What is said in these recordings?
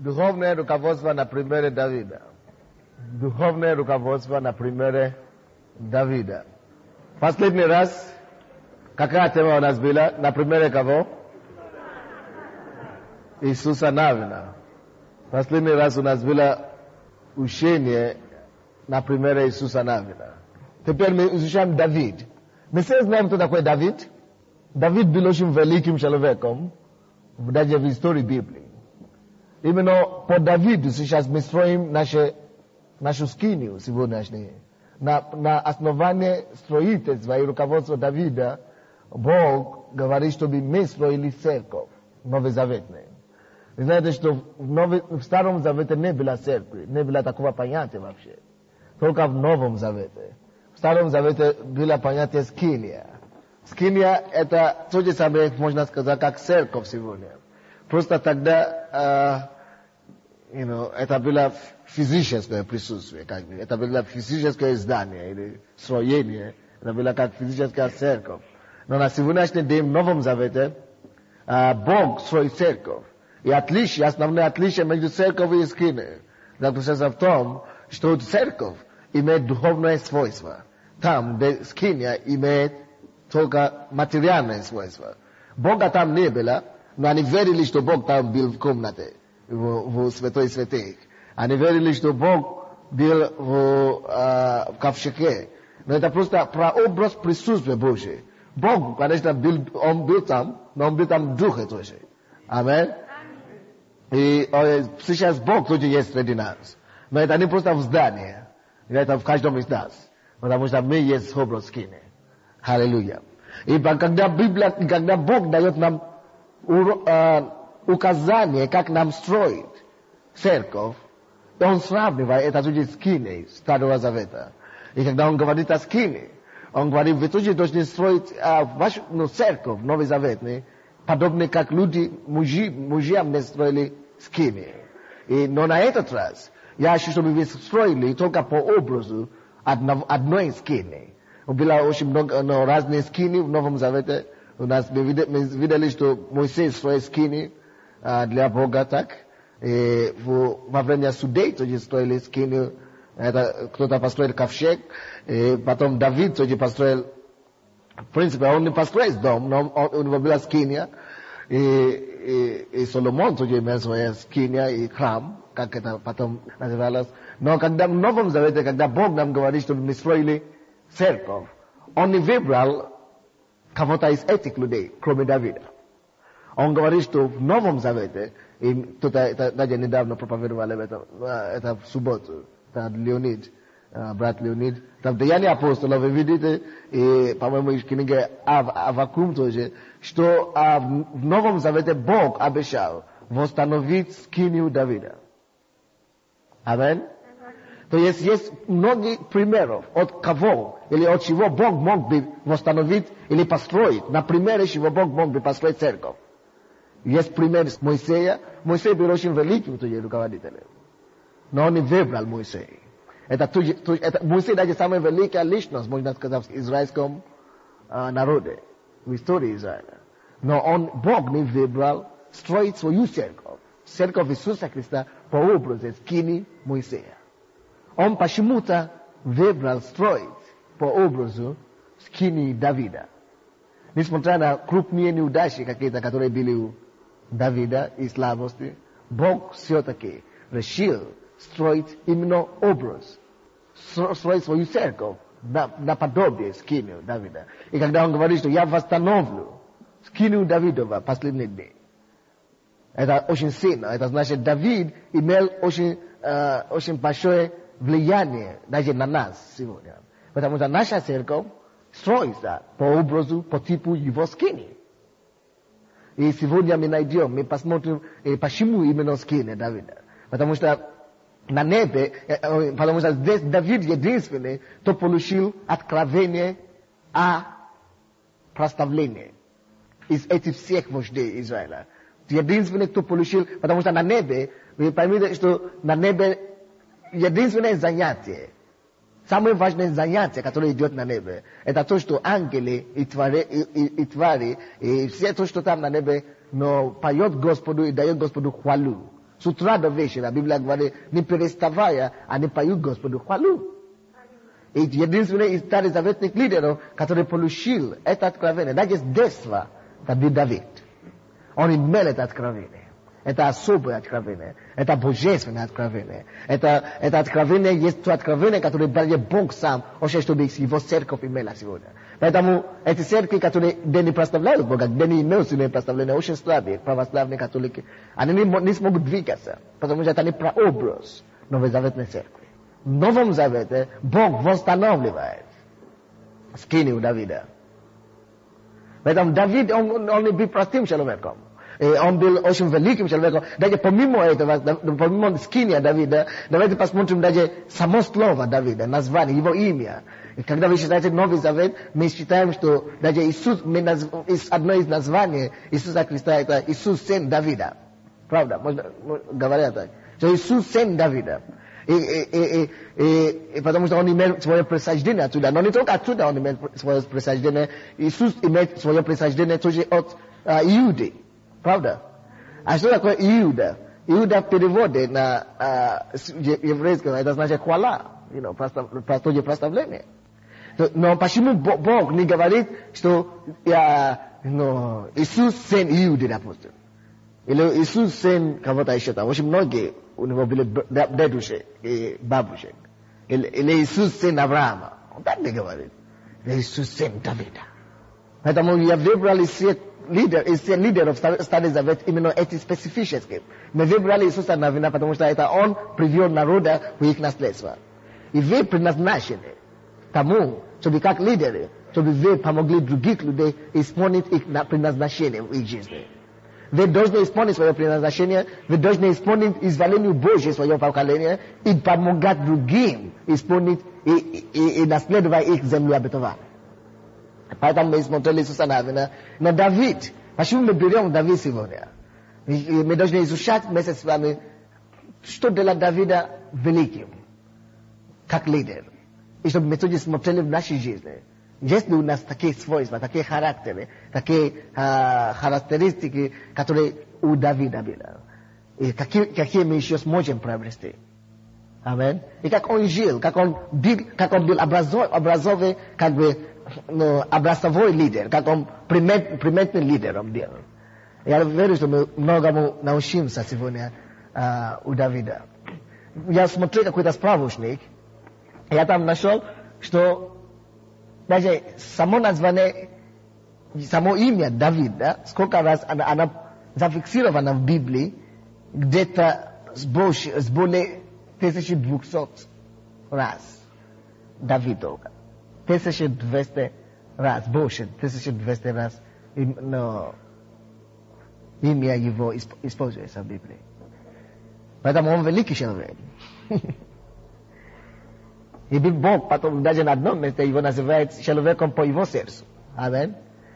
Духовное руководство на примере Давида. Духовное руководство на примере Давида. Последний раз, какая тема у нас была? На примере кого? Иисуса Навина. Последний раз у нас было учение на примере Иисуса Навина. Теперь мы изучаем Давид. Мы все знаем, кто такой Давид. Давид был очень великим человеком, даже в истории Библии. Именно по Давиду сейчас мы строим нашу скинию сегодняшнюю. На основании строительства и руководства Давида Бог говорит, чтобы мы строили церковь новозаветную. Вы знаете, что в Старом Завете не было церкви, не было такого понятия вообще. Только в Новом Завете. В Старом Завете было понятие скиния. Скиния — это то же самое, можно сказать, как церковь сегодня. Просто тогда, это было физическое присутствие, как бы. Это было физическое здание или строение. Это было как физическая церковь. Но на сегодняшний день в Новом Завете Бог строит церковь. И основное отличие между церковью и скинией заключается в том, что церковь имеет духовное свойство. Там, где скиния имеет только материальное свойство. Бога там не было, но они верили, что Бог там был в комнате, в святой святых. Они верили, что Бог был в ковчеге. Но это просто прообраз присутствия Божьего. Бог, конечно, Он был там, но Он был там в духе тоже. Аминь. И сейчас Бог тоже есть среди нас. Но это не просто в здании. Это в каждом из нас. Потому что мы есть образ скинии. Аллилуйя. И когда Бог дает нам указание, как нам строить церковь, Он сравнивает это тоже с скинией Старого Завета. И когда Он говорит о скинии, Он говорит, вы тоже должны строить вашу церковь новозаветную, подобно как мужьям не строили скинии. Но на этот раз, я хочу, чтобы вы строили только по образу одной скинии. Было очень много разных скиний в Новом Завете. У нас мы видели, что Моисей строил скини для Бога так. И во время судей тоже строили скинию. Кто-то построил ковчег. И потом Давид тоже построил. В принципе, он не построил дом, но у него была скиния. И Соломон тоже имел своя скиния и храм, как это потом называлось. Но когда в Новом Завете, когда Бог нам говорит, чтобы мы строили церковь, Он не выбрал кого-то из этих людей, кроме Давида. Он говорит, что в Новом Завете, и кто-то даже недавно проповедовал это в субботу, это Леонид, брат Леонид, там Деяния апостолов, вы видите, и, по-моему, в книге Аввакум тоже, что в Новом Завете Бог обещал восстановить скинию Давида. Аминь. То есть много примеров, от кого или от чего Бог мог бы восстановить или построить. На примере чего Бог мог бы построить церковь. Есть пример с Моисея. Моисей был очень великим руководителем. Но он не выбрал Моисея. Моисей даже самая великая личность, можно сказать, в израильском народе, в истории Израиля. Но Бог не выбрал строить свою церковь. Церковь Иисуса Христа по образу скинии Моисея. Он почему-то выбрал строить по образу скинии Давида. Несмотря на крупные неудачи какие-то, которые были у Давида и слабости, Бог все-таки решил строить именно образ, строить свою церковь наподобие скинию Давида. И когда Он говорит, что я восстановлю скинию Давидова в последний день, это очень сильно. Это значит, Давид имел очень большое влияние даже на нас сегодня. Потому что наша церковь строится по образу, по типу его скинии. И сегодня мы посмотрим, почему именно скиния Давида. Потому что на небе, потому что здесь Давид единственный, кто получил откровение о прославлении из этих всех вождей Израиля. Единственный, кто получил, потому что на небе, вы поймите, что на небе единственное занятие, самое важное занятие, которое идет на небе, это то, что ангелы и твари, и все то, что там на небе, но поет Господу и дает Господу хвалу. С утра до вечера Библия говорит, не переставая, они поют Господу хвалу. И единственный из старых заветных лидеров, который получил это откровение, даже с детства, это был Давид. Он имел это откровение. Это особое откровение. Это божественное откровение. Это откровение есть то откровение, которое даже Бог сам хочет, чтобы его церковь имела сегодня. Поэтому эти церкви, которые не прославляют Бога, где не имеют сильное прославление, очень слабые, православные католики, они не смогут двигаться, потому что это не прообраз новозаветной церкви. В Новом Завете Бог восстанавливает скинию Давида. Поэтому Давид, он не был простым человеком. Он был очень великим человеком. Даже помимо этого, помимо скиния Давида, давайте посмотрим даже само слово Давида, название, его имя. И когда вы читаете Новый Завет, мы считаем, что даже Иисус, одно из названий Иисуса Христа, это Иисус, сын Давида. Правда? Можно говорят так. Что Иисус, сын Давида. И потому что он имел свое происхождение отсюда. Но не только отсюда он имел свое происхождение. Иисус имел свое происхождение тоже от Иуды. Правда? А что такое Иуда? Иуда в переводе на еврейском, это значит хвала. Простое прославление. Но почему Бог не говорит, что Иисус сын Иуды, допустим? Или Иисус сын кого-то еще там. Очень многие у него были дедушек и бабушек. Или Иисус сын Авраама. Он так не говорит. Иисус сын Давида. Поэтому я выбрал из лидеров Старый Завет именно эти специфические. Мы выбрали Иисуса Навина, потому что это он привел народа в их наследство. И вы предназначены тому, чтобы как лидеры, чтобы вы помогли других людей исполнить их предназначение в их жизни. Вы должны исполнить свое предназначение, вы должны исполнить изволение Божье, свое поколение, и помогать другим исполнить и наследовать их землю обетованную. Поэтому мы смотрели Иисуса Навина. Но Давид, почему мы берем Давид сегодня? Мы должны изучать вместе с вами, что делает Давида великим, как лидер. И чтобы мы тоже смотрели в нашей жизни. Есть ли у нас такие свойства, такие характеры, такие характеристики, которые у Давида были? И какие мы еще сможем приобрести? Аминь. И как он жил, как он был образовый, как бы, образцовой лидер, как он приметным лидером был. Я верю, что мы многому научимся сегодня у Давида. Я смотрел какой-то справочник, и я там нашел, что даже само название, само имя Давида, сколько раз она зафиксирована в Библии, где-то с более 1200 раз. Давидов. 1200 раз, больше, 1200 раз имя его используется в Библии. Поэтому он великий человек. И Бог потом даже на одном месте его называет человеком по его сердцу. Аминь.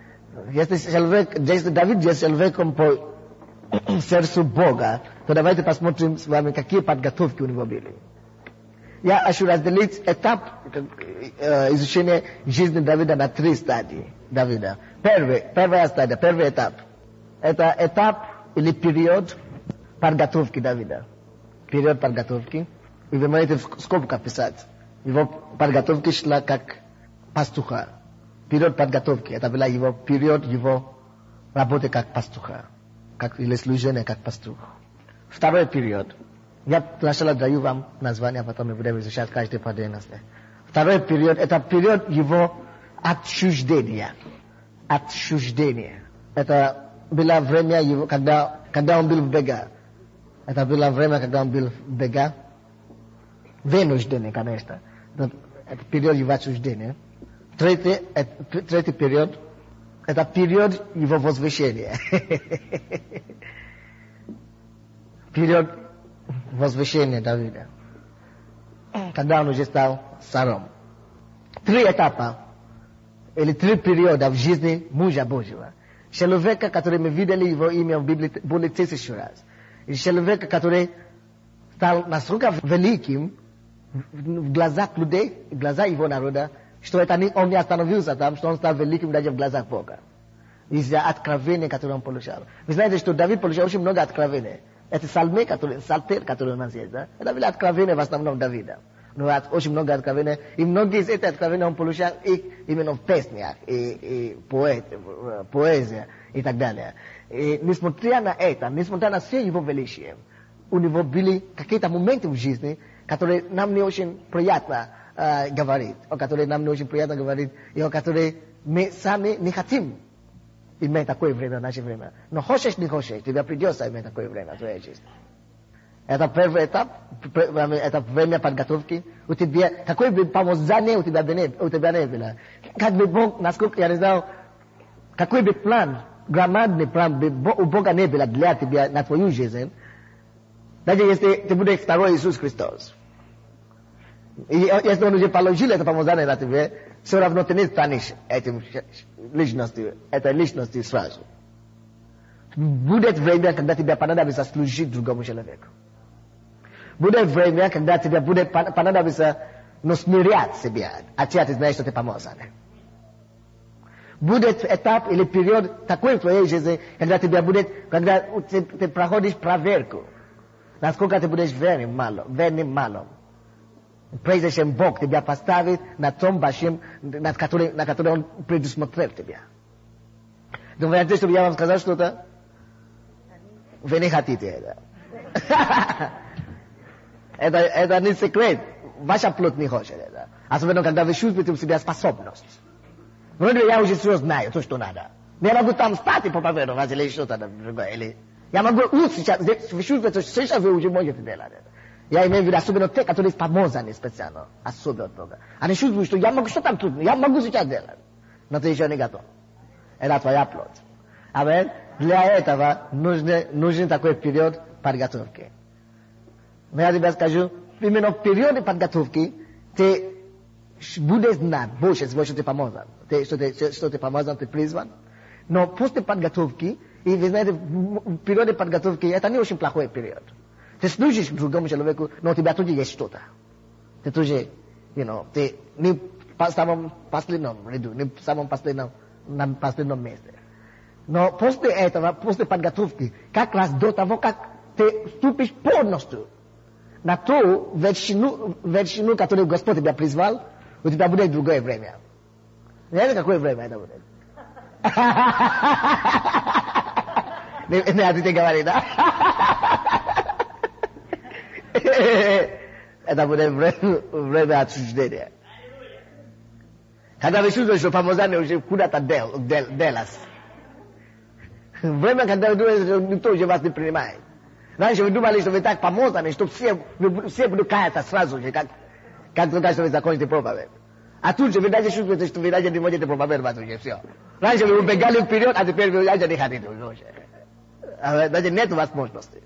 Если Давид есть человеком по сердцу Бога, то давайте посмотрим с вами, какие подготовки у него были. Я хочу разделить этап изучения жизни Давида на 3 стадии Давида. Первая стадия, первый этап. Это этап или период подготовки Давида. Период подготовки. И вы можете в скобках писать. Его подготовка шла как пастуха. Период подготовки. Это был его период его работы как пастуха. Или служения как пастух. Второй период. Я сначала даю вам название, а потом мы будем изучать каждый по отдельности. Второй период, это период его отчуждения. Отчуждения. Это было время его, когда он был в бега. Это было время, когда он был в бега. Вынужденный, конечно. Это период его отчуждения. Третий период, это период его возвышения. Период возвышения Давида. Когда он уже стал царем. 3 этапа, или 3 периода в жизни мужа Божьего. Человека, который мы видели его имя в Библии более 1000 раз. И человека, который стал настолько великим в глазах людей, в глазах его народа, что он не остановился там, что он стал великим даже в глазах Бога. Из-за откровения, которое он получал. Вы знаете, что Давид получал очень много откровений. эти псалмы, которые, псалтырь, который у нас есть, да, это были откровения в основном Давида. Но очень много откровений, и многие из этих откровений он получал их именно в песнях, и поэзия и так далее. И несмотря на это, несмотря на все его величие, у него были какие-то моменты в жизни, которые нам не очень приятно говорить, о которых нам не очень приятно говорить, и о которых мы сами не хотим иметь такое время в наше время. Но хочешь, не хочешь, тебе придется иметь такое время в твоей жизни. Это первый этап, это время подготовки. У тебя, какое бы помазание у тебя не было. Как бы Бог, насколько я не знал, какой бы план, громадный план у Бога не было для тебя на твою жизнь, даже если ты будешь второй Иисус Христос. И если Он уже положил это помазание на тебя, все равно ты не станешь этой личностью сразу. Будет время, когда тебе понадобится служить другому человеку. Будет время, когда тебе будет понадобиться смирять себя, а ты знаешь, что ты помазан. Будет этап или период такой в твоей жизни, когда ты проходишь проверку, насколько ты будешь верным малым. Прежде чем Бог тебя поставит на том большим, на который Он предусмотрел тебя. Думаете, чтобы я вам сказал что-то? Вы не хотите это. Это не секрет. Ваша плоть не хочет это. Особенно, когда вы чувствуете у себя способность. Вроде я уже все знаю, то, что надо. Но я могу там стать и проповедовать или что-то другое. Или я могу сейчас, вы чувствуете, что сейчас вы уже можете делать это. Я имею в виду, особенно те, которые помазаны специально, особенно от Бога. Они чувствуют, что я могу, что там трудно, я могу сейчас делать. Но ты еще не готов. Это твоя плоть. Аминь. Для этого нужен такой период подготовки. Но я тебе скажу, именно в периоде подготовки ты будешь знать больше, что ты помазан. Что ты помазан, ты призван. Но после подготовки, и вы знаете, в периоде подготовки, это не очень плохой период. Ты служишь другому человеку, но у тебя тоже есть что-то. Ты тоже, ты не в самом последнем ряду, не в самом на последнем месте. Но после этого, после подготовки, как раз до того, как ты вступишь полностью на ту вершину, которую Господь тебя призвал, у тебя будет другое время. Знаете, какое время это будет? Не хотите говорить, да? Это будет время отсуждения. Когда вы чувствуете, что помазание уже куда-то делось. Время, когда вы думаете, что никто уже вас не принимает. Раньше вы думали, что вы так помазаны, что все будут каяться сразу же, как только что вы закончите проповедь. А тут же вы даже чувствуете, что вы даже не можете проповедовать уже, все. Раньше вы убегали вперед, а теперь вы даже не хотите уже. Даже нет возможности.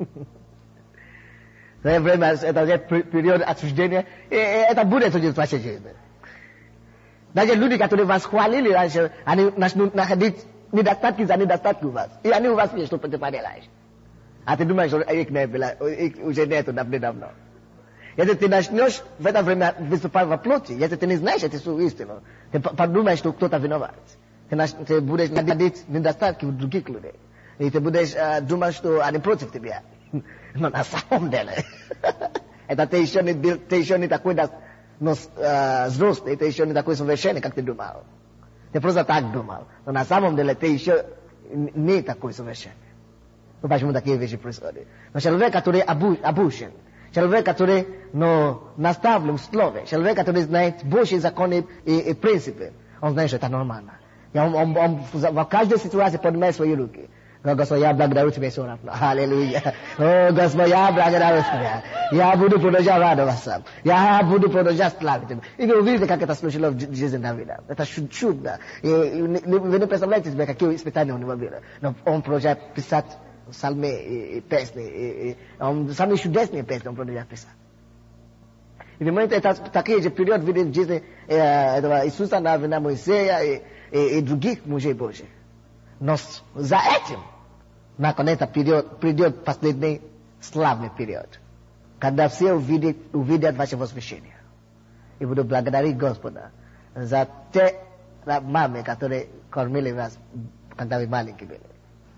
Время, это период отсуждения, и это будет в вашей жизни. Даже люди, которые вас хвалили раньше, они начнут находить недостатки за недостатки у вас. И они у вас есть, что ты поделаешь. А ты думаешь, что их не было, их уже нету давно. Если ты начнешь в это время выступать во плоти, если ты не знаешь эту истину, ты подумаешь, что кто-то виноват. Ты будешь находить недостатки у других людей. И ты будешь думать, что они против тебя. Но на самом деле, это ты еще не такой взрослый, ты еще не такой совершенный, как ты думал. Ты просто так думал. Но на самом деле ты еще не такой совершенный. Ну почему такие вещи происходят? Но человек, который обучен, человек, который наставлен в слове, человек, который знает Божьи законы и принципы, он знает, что это нормально. И он в каждой ситуации поднимает свои руки. Господь, я благодарю Тебя все равно. Аллилуйя. О, Господь, я благодарю Тебя. Я буду продолжать радоваться. Я буду продолжать славить Тебя. И вы увидите, как это случилось в жизни Давида. Это чудо. Вы не представляете себе, какие испытания у него были. Но он продолжает писать псалмы и песни. Самые чудесные песни он продолжает писать. И вы понимаете, это такие же период в жизни этого Иисуса, Навина, Моисея и других мужей Божьих. Но за этим, наконец, придет последний славный период, когда все увидят ваше возвещение. И буду благодарить Господа за те мамы, которые кормили вас, когда вы маленькие были.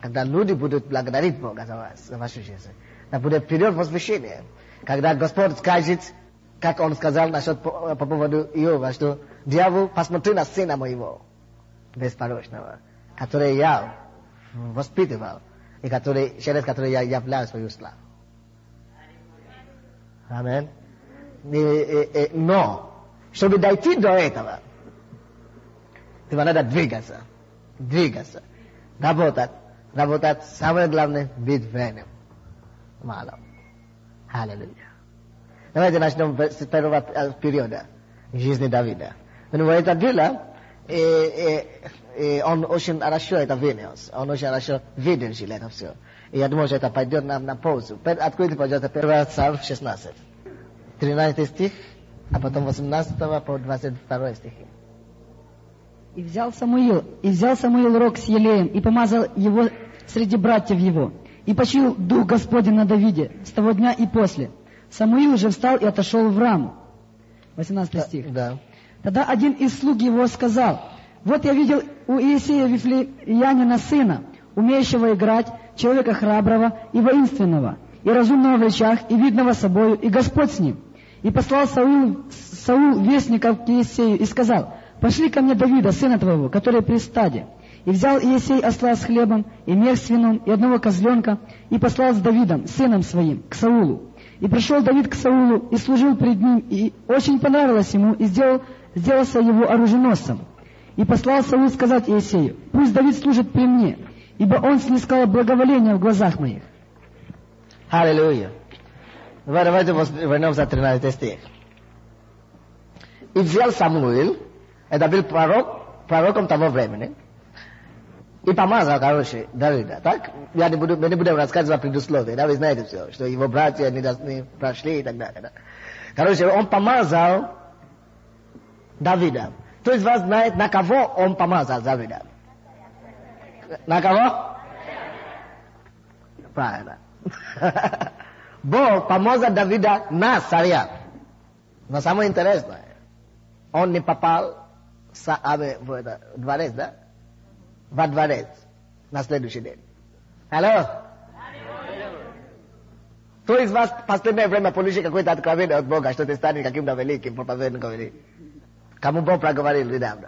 когда люди будут благодарить Бога за вас, за вашу жизнь. Это будет период возвышения. Когда Господь скажет, как Он сказал насчет по поводу Иова, что дьявол, посмотри на сына моего, беспорочного, который я воспитывал, и через который я являю свою славу. Аминь. Но, чтобы дойти до этого, тебе надо двигаться, работать, самое главное, быть верным. Мало. Аллилуйя. Давайте начнем с первого периода жизни Давида. Но это дело, он очень хорошо это вынес, он очень хорошо выдержал это все. И я думаю, что это пойдет нам на пользу. Откройте, пожалуйста, 1 Царь 16. 13 стих, а потом 18 по 22 стихи. И взял Самуил рог с елеем, и помазал его среди братьев его. И почил Дух Господень на Давиде с того дня и после. Самуил же встал и отошел в Раму. 18 стих. Да. Тогда один из слуг его сказал: вот я видел у Иисея Вифлеянина сына, умеющего играть, человека храброго и воинственного, и разумного в речах, и видного собою, и Господь с ним. И послал Саул вестников к Иисею и сказал: пошли ко мне Давида, сына твоего, который при стаде. И взял Иисей осла с хлебом, и мех с вином, и одного козленка, и послал с Давидом, сыном своим, к Саулу. И пришел Давид к Саулу, и служил пред ним, и очень понравилось ему, и сделался его оруженосцем. И послал Саул сказать Иисею: пусть Давид служит при мне, ибо он снискал благоволение в глазах моих. Аллилуйя. Давайте вернемся к 13 стих. И взял Самуил, это был пророком того времени, и помазал, Давида. Так? Мы не будем рассказывать предусловия, да, вы знаете все, что его братья не прошли и так далее. Да? Он помазал Давида. Кто из вас знает, на кого он помазал Давида? На кого? Правильно. Бог помазал Давида на царя. Но самое интересное, он не попал в дворец, да? Во дворец на следующий день. Алло? Кто из вас в последнее время получил какое-то откровение от Бога, что ты станешь каким-то великим проповедником? Кому Бог проговорил недавно?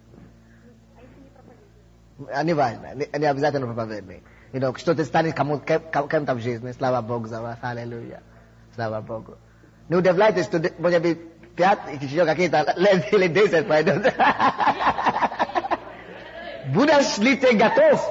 Не важно, не обязательно проповедник. Что ты станешь кем-то в жизни. Слава Богу за вас. Аллилуйя. Слава Богу. Не удивляйтесь, что может быть 5 и еще какие-то лет или 10 пойдут. Будешь ли ты готов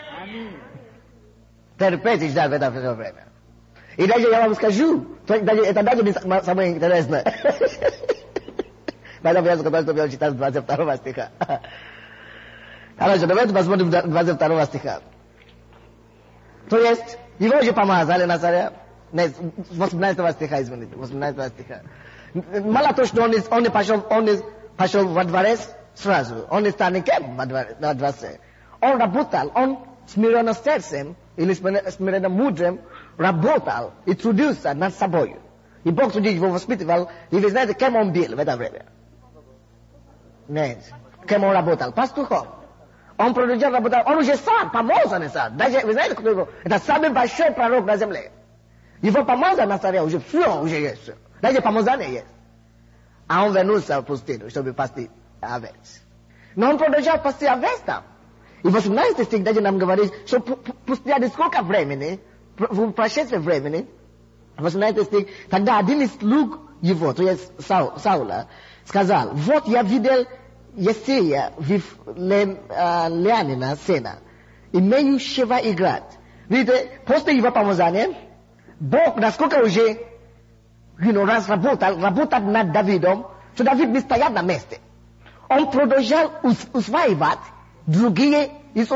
терпеть и ждать в это время? И даже я вам скажу, это даже не самое интересное. Поэтому я сказал, что я читал 22 стиха. Хорошо, давайте посмотрим 22 стиха. То есть, его же помазали на царя. 18 стиха, извините, 18 стиха. Мало то, что он не пошел во дворец сразу. Он не стал никем во дворце. Он работал, он смиренно сердцем, или смиренно мудрым, работал и трудился над собой. И Бог тогда его воспитывал. И вы знаете, кем он был в это время? Нет. Кем он работал? Пастухом. Он продолжал работать. Он уже сам, помазанный сам. Даже, вы знаете, кто его? Это самый большой пророк на земле. Его помазан на царя уже все, уже есть. Даже помазание есть. А он вернулся в пустыню, чтобы пасти овец. Но он продолжал пасти овец там. И 18 стих даже нам говорит, что спустя сколько времени, в прошедшем времени, 18 стих, тогда один из слуг его, то есть Саула, сказал: вот я видел Иисея Вифлеянина сына, имеющего играть. Видите, после его помазания, Бог насколько уже работал над Давидом, что Давид не стоял на месте. Он продолжал усваивать другие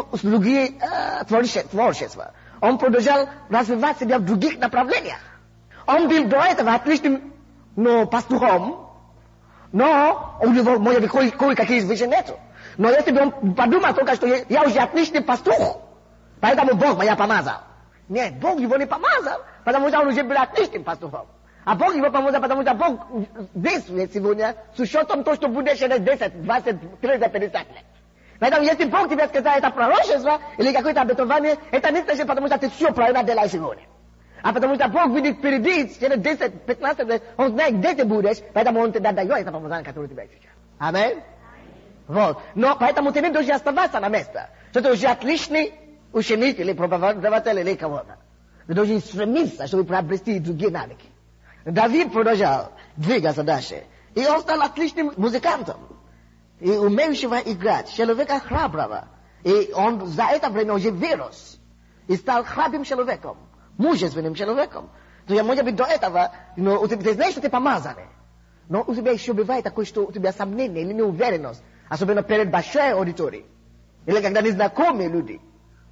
творчества. Он продолжал развивать себя в других направлениях. Он был до этого отличным пастухом, но у него, может быть, кое-какие вещи нету. Но если бы он подумал только, что я уже отличный пастух, поэтому Бог меня помазал. Нет, Бог его не помазал, потому что он уже был отличным пастухом. А Бог его помазал, потому что Бог действует сегодня с учетом того, что будет через 10, 20, 30, 50 лет. Поэтому если Бог тебе сказал это пророчество или какое-то обетование, это не значит, потому что ты все правильно делаешь сегодня. А потому что Бог видит впереди, через 10-15 лет, Он знает, где ты будешь, поэтому Он тебе дает это помазание, которое у тебя сейчас. Аминь? Вот. Но поэтому ты не должен оставаться на месте. Что ты уже отличный ученик или преподаватель или кого-то. Ты должен стремиться, чтобы приобрести другие навыки. Давид продолжал двигаться дальше. И он стал отличным музыкантом. И умеющего играть, человека храброго. И он за это время уже вырос. И стал храбрым человеком, мужественным человеком. То есть, может быть, до этого, ты знаешь, что ты помазанный. Но у тебя еще бывает такое, что у тебя сомнение или неуверенность. Особенно перед большой аудиторией. Или когда незнакомые люди.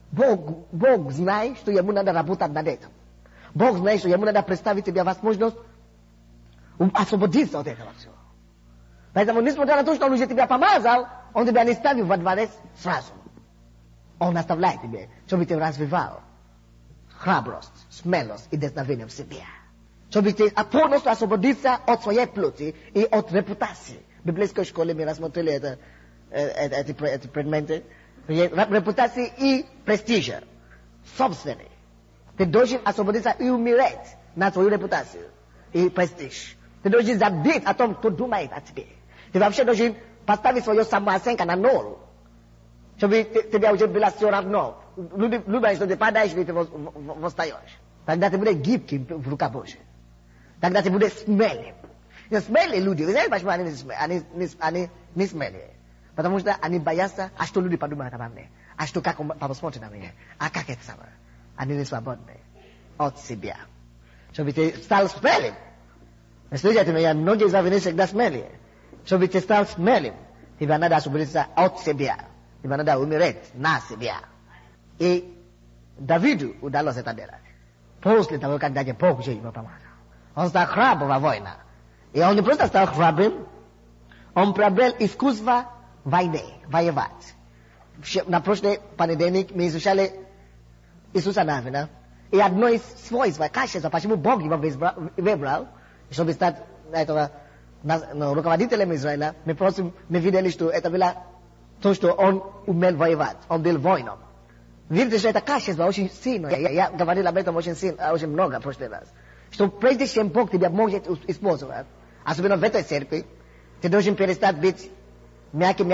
Бог знает, что ему надо работать над этим. Бог знает, что ему надо представить тебе возможность освободиться от этого всего. Поэтому, несмотря на то, что он уже тебя помазал, он тебя не ставит во дворец сразу. Он оставляет тебе, чтобы ты развивал храбрость, смелость и дерзновение в себе. Чтобы ты полностью освободиться от своей плоти и от репутации. В библейской школе мы рассмотрели эти предметы. Репутации и престижа. Собственный. Ты должен освободиться и умереть на свою репутацию и престиж. Ты должен забыть о том, кто думает о тебе. Ты вообще должен поставить свою самооценку на ноль. Чтобы тебе уже было все равно. Любишь, что ты падаешь, или ты восстаешь. Тогда ты будешь гибким в руках Божьей. Тогда ты будешь смелым. Смелые люди, вы знаете, почему они не смелые? Потому что они боятся, а что люди подумают обо мне? А что, как он посмотрит на меня? А как это самое? Они не свободны от себя. Чтобы ты стал смелым. Слушайте меня, многие из вас не всегда смелые. Чтобы ты стал смелым, тебе надо освободиться от себя. Тебе надо умереть на себя. И Давиду удалось это делать. После того, когда Бог уже его помазал. Он стал храбрым во войне. И он не просто стал храбрым, он приобрел искусство войны, воевать. На прошлый понедельник мы изучали Иисуса Навина. И одно из свойств, качества, почему Бог его выбрал, чтобы стать руководителем Израиля, мы видели, что это было то, что он умел воевать. Он был воином. Видите, что это качество очень сильное. Я говорил об этом очень много в прошлый раз. Что прежде чем Бог тебя может использовать, особенно в этой церкви, ты должен перестать быть мягкий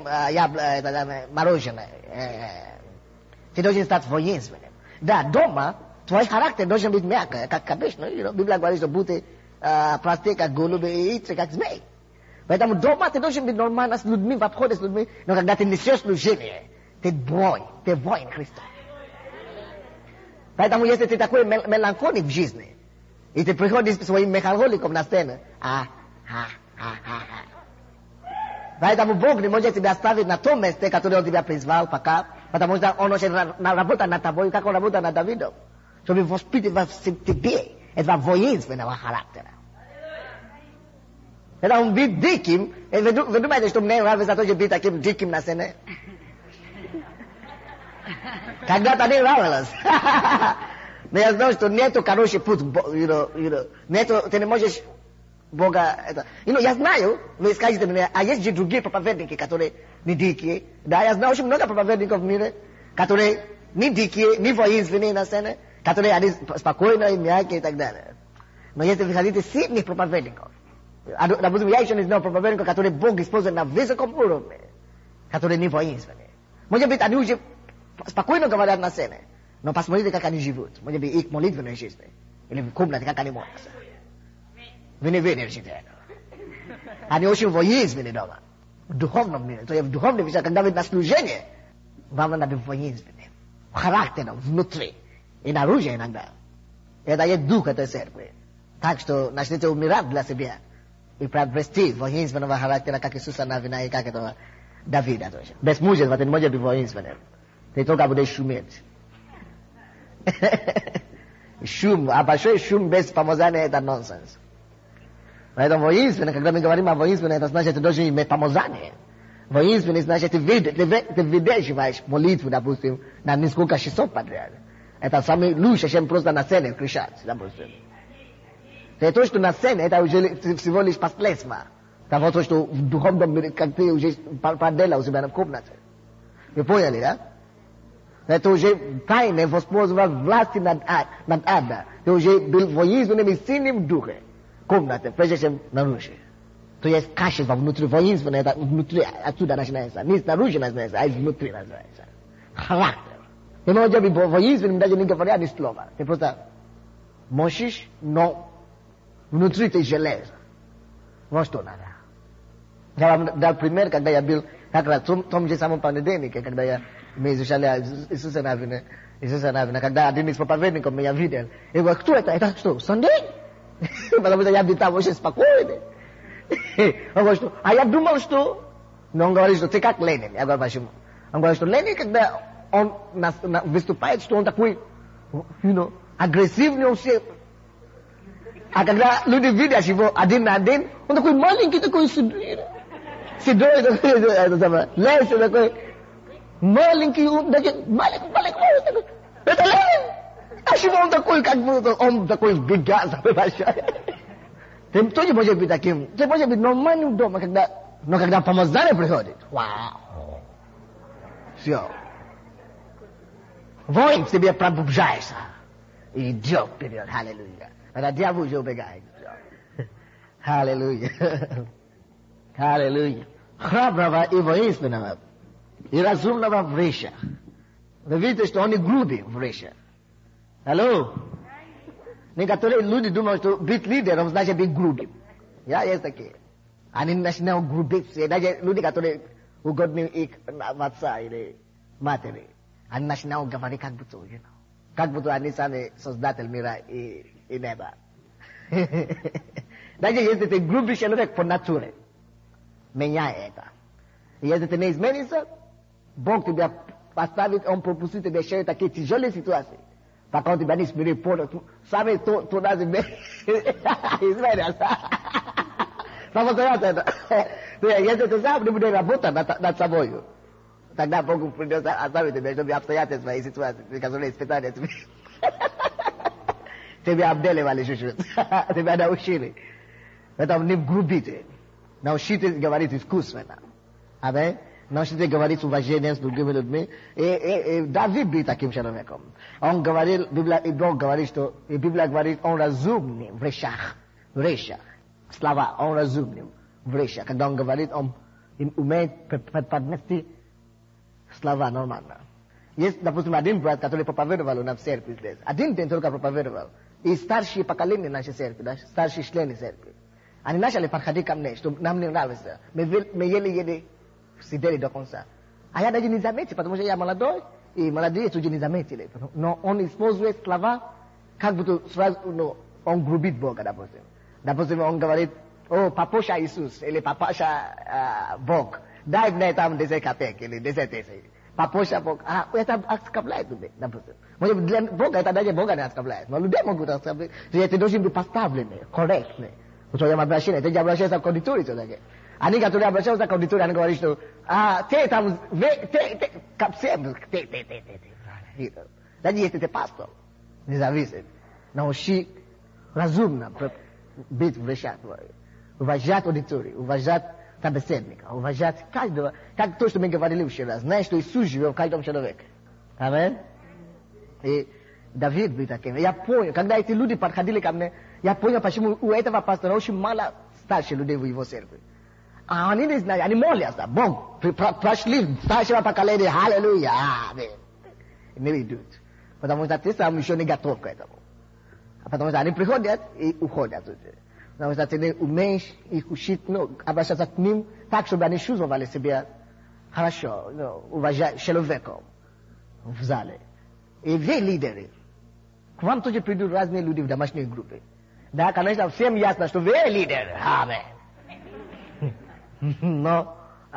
мороженое. Ты должен стать воинственным. Да, дома твой характер должен быть мягкий, как обычно. Библия говорит, что будьте простые, как голуби, и хитрые, как змей. Поэтому дома ты должен быть нормально с людьми, в обходе с людьми, но когда ты несешь служение, ты воин Христа. Поэтому если ты такой меланхолик в жизни, и ты приходишь с своим меланхоликом на сцену, поэтому Бог не может тебя оставить на том месте, которое Он тебя призвал пока, потому что Он очень работает над тобой, как Он работает над Давидом, чтобы воспитывать в тебе этого воинственного характера. Когда он быть диким, вы думаете, что мне нравится тоже быть таким диким на сцене? Когда-то не нравилось. Но я знаю, что нету хороший путь, нету, ты не можешь Бога это. Я знаю, вы скажете мне, а есть же другие проповедники, которые не дикие. Да, я знаю очень много проповедников в мире, которые не дикие, не воинственные на сцене, которые они спокойные, мягкие и так далее. Но если вы хотите сильных проповедников, допустим, я еще не знаю проповедников, которые Бог использует на высоком уровне, которые не воинственные. Может быть, они уже спокойно говорят на сцене, но посмотрите, как они живут. Может быть, их молитвенной жизни. Или в комнате, как они молятся. Вы не видите это. Они очень воинственны дома. В духовном мире. То есть в духовном мире, когда вы на служение, вам надо быть воинственным. Характером внутри. И наружу иногда. Это есть дух этой церкви. Так что начните умирать для себя. И приобрести воинственного характера, как Иисуса Навина и как этого Давида тоже. Без мужества ты не можешь быть воинственным. Ты только будешь шуметь. Шум, а большой шум без помазания это нонсенс. Поэтому воинственный, когда мы говорим о воинственном, это значит, ты должен иметь помазание. Воинственный значит, ты выдерживаешь молитву, допустим, на несколько часов подряд. Это самое лучшее, чем просто на сцене кричать, допустим. То, что на сцене, это уже всего лишь последствия того, что в духовном мире, как ты уже проделал у себя в комнате. Вы поняли, да? Это уже тайное воспользовать власти над ада. Ты уже был воинственным и сильным духом. Комната, прежде чем наружу. То есть качество внутри воинственное, это внутри, отсюда начинается. Не снаружи начинается, а изнутри называется. Характер. Ты можешь быть воинственным, даже не говоря ни слова. Ты просто мощишь, но внутри ты железо. Вот что надо. Я вам дал пример, когда я был как раз в том же самом понедельнике, когда мы изучали Иисуса Навина, когда один из проповедников меня видел. И говорит, кто это? Это что, Сандей? Потому что я был там очень спокойный. Он говорит, что, а я думал, что... Но он говорит, что ты как Ленин. Я говорю, почему? Он говорит, что Ленин, когда он выступает, что он такой, агрессивный у всех. А когда люди видят его один на один, он такой маленький, такой седой, лысый такой, маленький, даже маленький, такой. Это Ленин! А чего он такой, как будто он такой гигант, большой. Ты тоже можешь быть таким. Ты можешь быть нормальным дома, но когда помазание приходит, вау. Все. Воин в тебе пробуждается. И идет вперед. Аллилуйя. Когда дьявол уже убегает. Аллилуйя. Аллилуйя. Храброго и воинственного. И разумного в речах. Вы видите, что он и грубый в речах. Алло. Некоторые люди думают, что быть лидером значит быть грубым. Есть такие. Они начинают грубить все. Даже люди, которые угодны их отца или матери. Они начинают говорить как будто, как будто они сами создатель мира и неба. Даже если ты грубый человек по натуре, меняй это. И если ты не изменишься, Бог тебя поставит, Он пропустит тебя через такие тяжелые ситуации. Пока он тебя не смирит, сами туда изменишься. Самостоятельно это. Если ты сам не будешь работать над собой, тогда Богу придется оставить тебя, чтобы обстоятельства и ситуации, которые испытания тебе. Тебя обделивали чуть-чуть. Тебя научили. Поэтому не грубите. Научитесь говорить искусственно. Аминь. Научитесь говорить с уважением с другими людьми. И Давид был таким человеком. Он говорил, Бог говорит, что, и Библия говорит, он разумный в речах. Слова, он разумный в речах. Когда он говорит, он умеет поднести слова нормально. Есть, допустим, один брат, который проповедовал у нас в церкви здесь. Один день только проповедовал. И старшие поколения нашей церкви, старшие члены церкви. Они начали подходить ко мне, что нам не нравится. Мы еле-еле сидели до конца. А я даже не заметил, потому что я молодой, и молодые тоже не заметили. Но он использует слова, как будто сразу, он грубит Бога, допустим. Допустим, он говорит, папаша Иисус, или папаша Бог, дай мне там 10 копеек, или 10 тысяч. Папаша Бог, это оскорбляет людей, допустим. Может быть, для Бога это даже Бога не оскорбляет, но людей могут оскорблять. Эти должны быть поставлены, корректны. В своем обращении, ты обращаешься к аудитории все-таки. Они, которые обращаются к аудитории, они говорят, что, ты там, даже если ты пастор, не зависит. Научи разумно быть в речах, уважать аудиторию, уважать собеседника, уважать каждого, как то, что мы говорили вчера. Знаешь, что Иисус живет в каждом человеке. Аминь. И Давид был таким. Я понял, когда эти люди подходили ко мне, я понял, почему у этого пастора очень мало старших людей в его церкви. А они не знают, они молятся. Бог, прошли старшего поколения, аллилуйя, аминь. Не идут. Потому что ты сам еще не готов к этому. Потому что они приходят и уходят. Потому что ты не умеешь их учить, обращаться к ним так, чтобы они чувствовали себя хорошо, уважать человеком в зале. И вы лидеры. К вам тоже придут разные люди в домашней группе. Да, конечно, всем ясно, что вы лидеры. Аминь. Но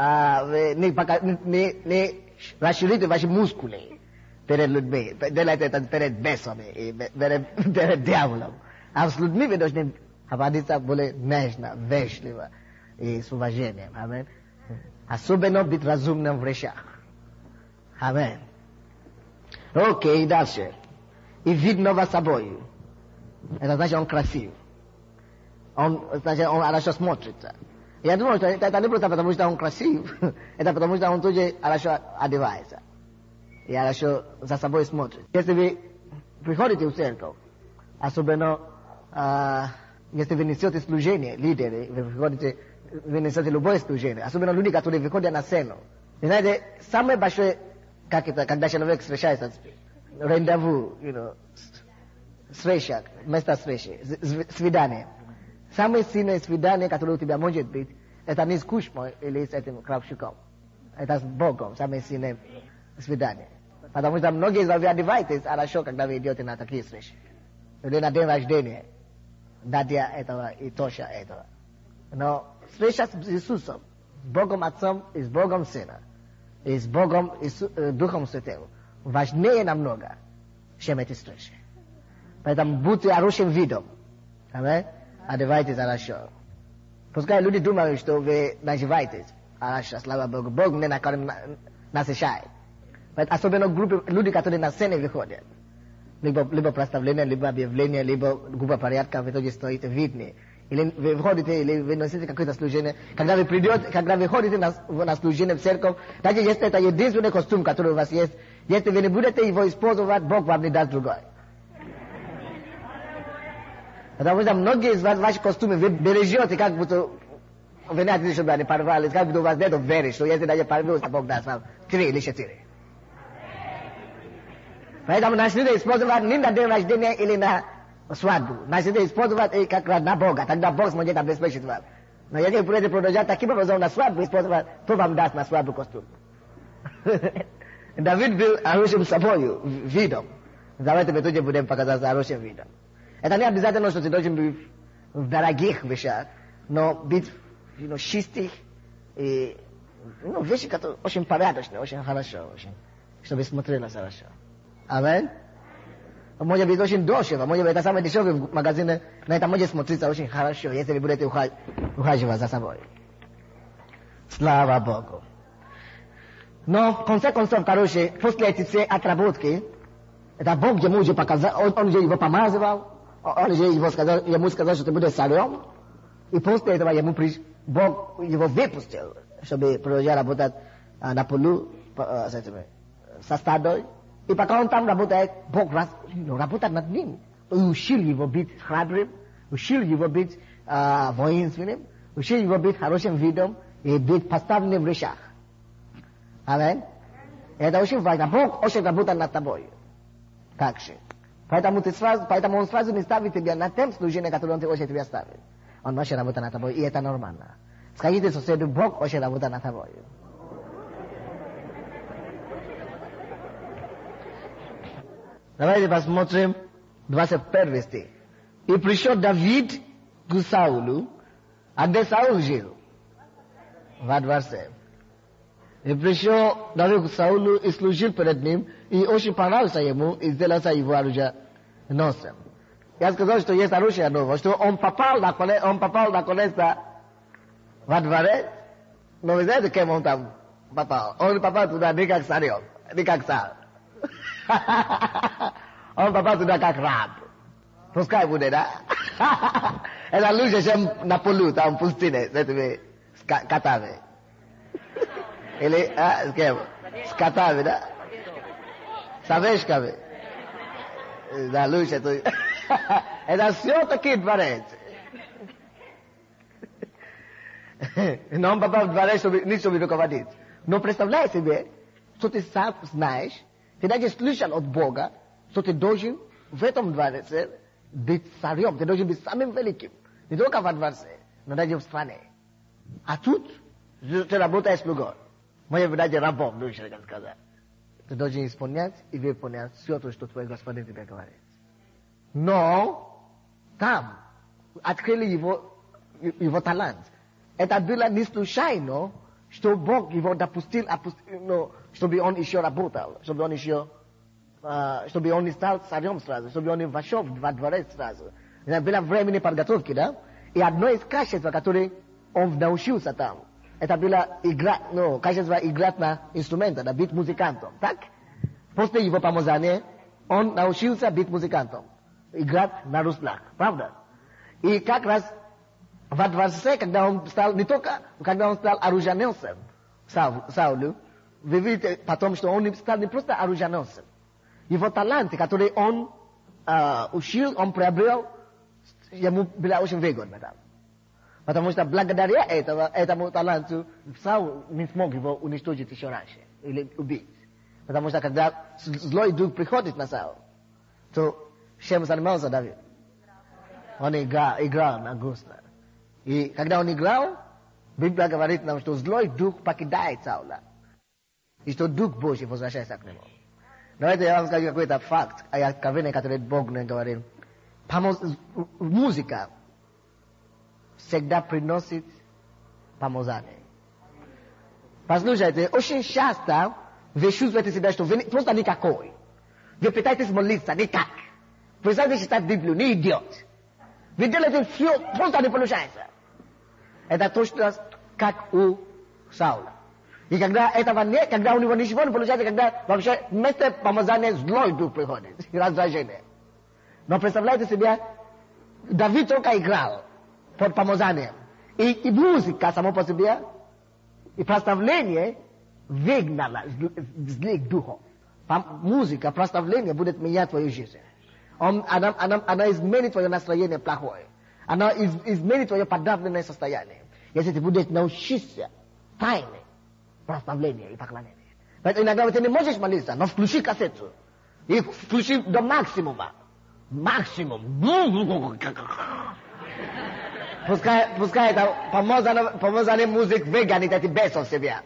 не расширите ваши мускулы перед людьми. Делайте это перед бесами, перед дьяволом. А с людьми вы должны обходиться более нежно, вежливо и с уважением. Аминь. Особенно быть разумным в речах. Аминь. Окей, дальше. И видного собой. Это значит, он красив. Значит, он хорошо смотрится. Я думаю, что это не просто потому, что он красив, это потому, что он тоже хорошо одевается. И хорошо за собой смотрит. Если вы приходите в церковь, особенно если вы несете служение, лидеры, вы несете любое служение, особенно люди, которые выходят на сцену. Вы знаете, самое большое, как это, когда человек встречается, рандеву, встреча, место встречи, свидание. Самое сильное свидание, которое у тебя может быть, это не с Кушмой или с этим крабщиком. Это с Богом, самое сильное свидание. Потому что многие из вас вы одеваетесь хорошо, когда вы идете на такие встречи. Или на день рождения. Дадя этого и Тоша этого. Но встреча с Иисусом, с Богом Отцом и с Богом Сыном, и с Богом Духом Святым, важнее намного, чем эти встречи. Поэтому будьте хорошим видом. Аминь. Одевайтесь хорошо. Пускай люди думают, что вы наживаетесь хорошо, слава Богу. Бог не насыщает. Особенно группы, люди, которые на сцене выходят. Либо проставление, либо объявление, либо группа порядка, вы тоже стоите видны. Или вы выходите, или вы носите какое-то служение. Когда вы придете, когда вы ходите на служение в церковь, даже если это единственный костюм, который у вас есть, если вы не будете его использовать, Бог вам не даст другой. Потому что многие из вас, ваши костюмы, вы бережете, как будто вы не хотите, чтобы они порвались, как будто у вас нету веры, что если даже порвется, Бог даст вам 3 или 4. Поэтому начните использовать не на день рождения или на свадьбу. Начните использовать как раз на Бога, тогда Бог сможет обеспечить вас. Но если вы будете продолжать таким образом на свадьбу использовать, то вам даст на свадьбу костюм. Давид был хорошим собою, видом. Давайте мы тоже будем показаться хорошим видом. Это не обязательно, что ты должен быть в дорогих вещах, но быть чистых и вещи, которые очень порядочные, очень хорошо, очень, чтобы смотрелось хорошо. Аминь. Может быть очень дешево, может быть это самое дешевое в магазине, но это может смотреться очень хорошо, если вы будете ухаживать за собой. Слава Богу. Но в конце концов, короче, после этих всей отработки, это Бог ему уже показал, он же его помазывал, он же ему сказал, что ты будешь царем, и после этого Бог его выпустил, чтобы продолжать работать на полу со стадой. И пока он там работает, Бог работает над ним. И учил его быть храбрым, учил его быть воинственным, учил его быть хорошим видом и быть поставленным в вещах. Аминь. Это очень важно. Бог очень работает над тобой. Так же. Поэтому он сразу не ставит тебя на тем служении, которое он очень тебя ставит. Он очень работает над тобой, и это нормально. Скажите соседу, Бог очень работает над тобой. Давайте посмотрим 21 стих. И пришел Давид к Саулу, а где Саул жил? Во дворце. И пришел Давид к Саулу и служил перед ним, и очень понравился ему, и сделался его оруженосцем. Я сказал, что есть оружие новое, что он попал наконец-то во дворец, но вы знаете, кем он там попал? Он попал туда не как царем, не как царь. Он попал туда как раб. Пускай будет, да? Это лучше, чем на полу, там в пустыне, с этими скотами. Или, с кем? С котами, да? С овечками. Да, лучше. Это все-таки дворец. Но он попал в дворец, не чтобы руководить. Но представляй себе, что ты сам знаешь, ты даже слышал от Бога, что ты должен в этом дворце быть царем, ты должен быть самым великим. Не только во дворце, но даже в стране. А тут ты работаешь слугой. Может быть, даже рабом, лучше сказать. Ты должен исполнять и выполнять все то, что твой Господин тебе говорит. Но там открыли его талант. Это было не случайно, что Бог его допустил, чтобы он еще работал, чтобы он не стал царем сразу, чтобы он не вошел во дворец сразу. Было времени подготовки, да? И одно из качеств, которое он научился там, это было качество играть на инструментах, да, быть музыкантом, так? После его помазания он научился быть музыкантом, играть на руслах, правда? И как раз во дворце, когда он стал, не только, когда он стал оруженосцем, Саулю, вы видите потом, что он стал не просто оруженосцем. Его таланты, которые он учил, он приобрел, ему было очень выгодно там. Потому что благодаря этому таланту Саул не смог его уничтожить еще раньше или убить. Потому что когда злой дух приходит на Саул, то чем занимался Давид? Он играл на густо. И когда он играл, Библия говорит нам, что злой дух покидает Саула. И что Дух Божий возвращается к нему. Давайте я вам скажу какой-то факт, откровение, который Бог мне говорил. Музыка всегда приносит помазание. Послушайте, очень часто вы чувствуете себя, что вы просто никакой. Вы пытаетесь молиться, никак. Вы пытаетесь читать Библию, не идет. Вы делаете все, просто не получается. Это точно как у Саула. И когда этого нет, когда у него ничего не получается, когда вообще вместо помазания злой дух приходит, раздражение. Но представляете себе, Давид только играл под помазанием. И музыка само по себе, и прославление выгнала злых духов. Музыка, прославление будет менять твою жизнь. Она изменит твое настроение плохое. Она изменит твое подавленное состояние. Если ты будешь научиться тайне прославления и поклонения. Поэтому иногда ты не можешь молиться, но включи кассету. И включи до максимума. Максимум. Пускай это помазанный музык выгонит эти бесов тебя.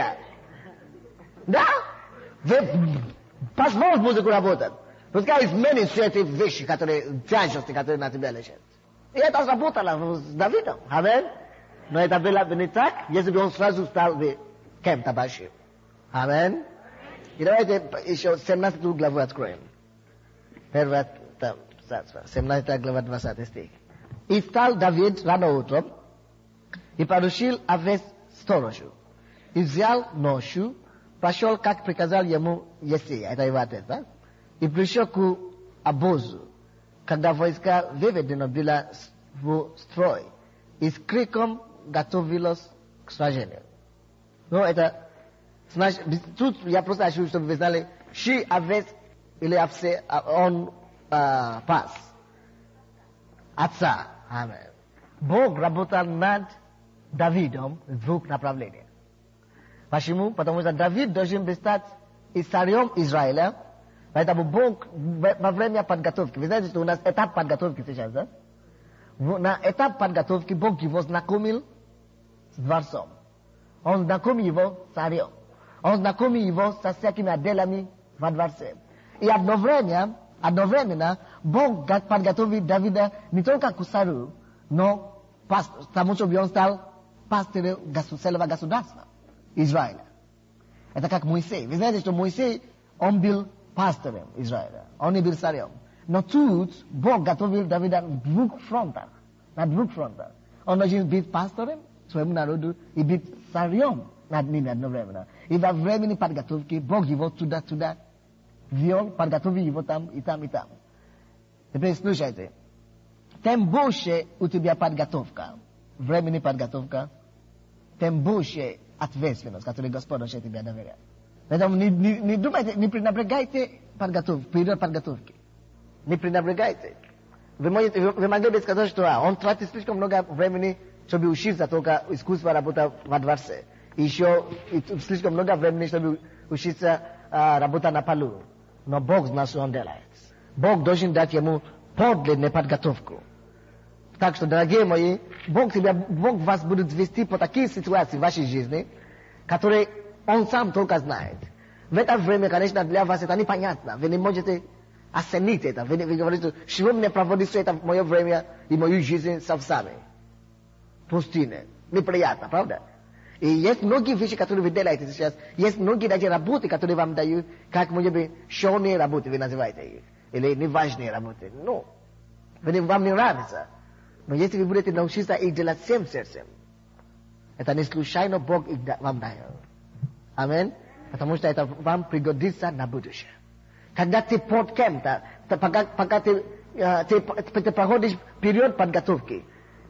Да? Позволь музыку работать. Пускай изменит все эти вещи, тяжести, которые на тебя лежат. И это сработало с Давидом. Аминь. Но это было бы не так, если бы он сразу стал бы кем-то большим. Аминь. И давайте еще 17 главу откроем. 17 глава 20 стих. И встал Давид рано утром и поручил овец сторожу. И взял ношу, пошел, как приказал ему Есея. Это его отец, да? И пришел к обозу, когда войска выведено было в строй, и с криком готовилось к сражению. Ну, это, тут я просто хочу, чтобы вы знали, чьи овец или овцы он пас. Отца. Аминь. Бог работал над Давидом в двух направлениях. Почему? Потому что Давид должен был стать и царем Израиля. Поэтому Бог во время подготовки, вы знаете, что у нас этап подготовки сейчас, да? На этап подготовки Бог его знакомил с дворцом. Он знакомил его с царем. Он знакомил его со всякими отделами во дворце. И одновременно Бог подготовил Давида не только к царю, но тому, чтобы он стал пастырем целого государства Израиля. Это как Моисей. Вы знаете, что Моисей, он был пастырем Израиля. Он не был царем. Но тут Бог готовил Давида на двух фронтах. Он должен быть пастором своему народу и быть царем над ними одновременно. И во времени подготовки Бог его туда вел, подготовил его там. Теперь слушайте. Тем больше у тебя подготовка, времени подготовка, тем больше ответственность, которую Господь хочет тебе доверять. Поэтому не думайте, не пренебрегайте период подготовки. Не пренебрегайте. Вы могли бы сказать, что он тратит слишком много времени, чтобы учиться только искусство работы во дворце. И еще слишком много времени, чтобы учиться работать на полу. Но Бог знает, что он делает. Бог должен дать ему подлинную подготовку. Так что, дорогие мои, Бог вас будет вести по такие ситуации в вашей жизни, которые Он сам только знает. В это время, конечно, для вас это непонятно. Вы не можете оценить это. Вы говорите, чего мне проводить все это в мое время и мою жизнь с овцами? Пустыня. Неприятно, правда? И есть многие вещи, которые вы делаете сейчас. Есть многие даже работы, которые вам дают, как, может быть, шоные работы, вы называете их. Или неважные работы. Ну, вам не нравится. Но если вы будете научиться их делать всем сердцем, это не случайно Бог их вам дает. Аминь. Потому что это вам пригодится на будущее. Когда ты под кем-то, пока ты проходишь период подготовки,